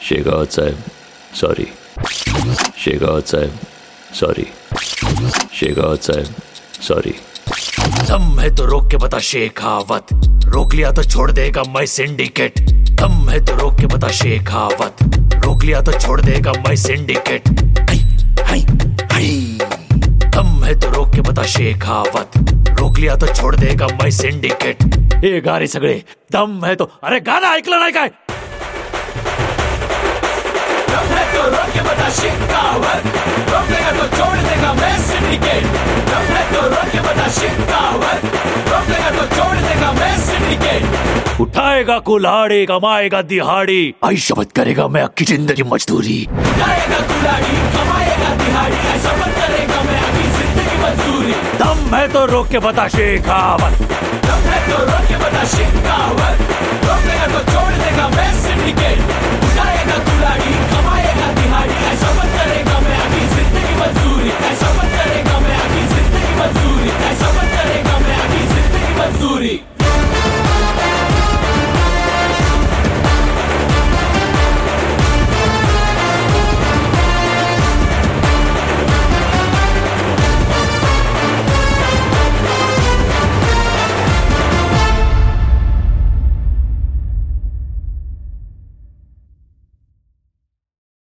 शेखावत साहब सॉरी, शेखावत साहब सॉरी, शेखावत साहब सॉरी। दम है तो रोक के बता शेखावत, रोक लिया तो छोड़ देगा मैं सिंडिकेट। दम है तो रोक के बता शेखावत, रोक लिया तो छोड़ देगा मैं सिंडिकेट। दम है तो रोक के बता शेखावत, रोक लिया तो छोड़ देगा मैं सिंडिकेट। ए गारी सगळे दम है तो, अरे गाणं ऐकलं नाही काय? दम है तो रोक के बता शेखावत, रोक लेगा तो छोड़ देगा मैं सिंडिकेट। दम है तो रोक के बता शेखावत, रोक लेगा तो छोड़ देगा मैं सिंडिकेट। उठाएगा कुल्हाड़ी कमाएगा दिहाड़ी, आई शपथ करेगा मैं अक्की जिंदगी मजदूरी। उठाएगा कुल्हाड़ी कमाएगा दिहाड़ी, ऐसा मत करेगा मैं अक्की जिंदगी मजदूरी। दम है तो रोक के बता शेखावत, दम है तो रोक के बता शेखावत, रोक लेगा तो छोड़ देगा